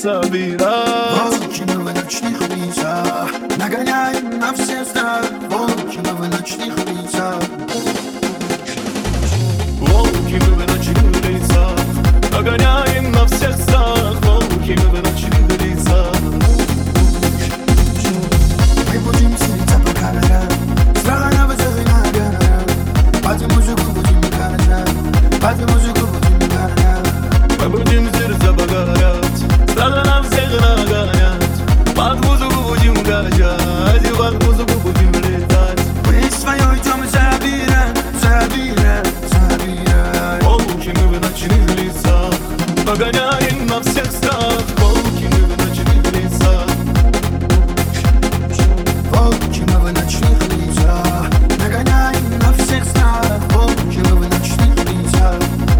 собирать. Волки мы в ночных лицах, нагоняем на все страх. Волки мы в ночных лицах. Волки мы в ночных лицах, нагоняем на всех страх. Волки мы в ночных лицах. Мы будем селиться по горам, страха на высоты на горах. Под музыку будем горать, под музыку будем горать. Мы будем сердца погорать, страха на всех нагонять. Под музыку будем гонять, и под музыку будем летать. Мы свое идем забирать, забирать, забирать. Волки мы в ночных лицах, нагоняем на всех страх. Волки мы в ночных лицах. Волки мы в ночных лицах, нагоняем на всех страх. Волки мы в ночных лицах.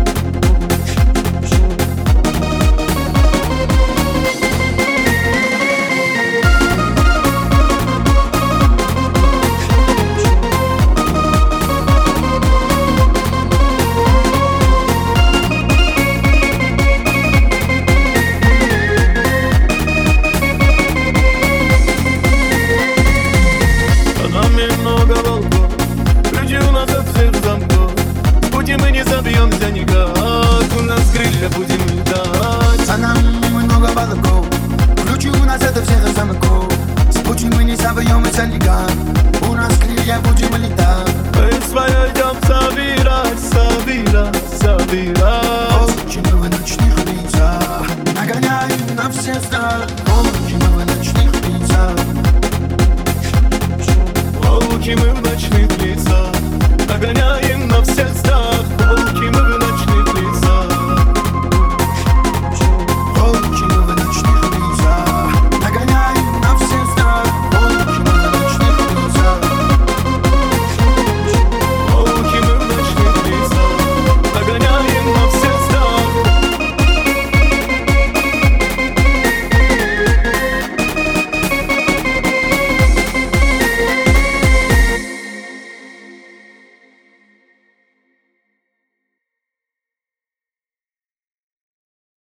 Много волков, ключи у нас от всех замков. В пути мы не забьемся никак, у нас крылья будем летать. За нами много волков, ключи у нас от всех замков. С пути мы не собьемся никак, у нас крылья будем летать. Мы свое идем собирать, собирать, собирать. Волки мы в ночных лицах, нагоняем на все страх. Волки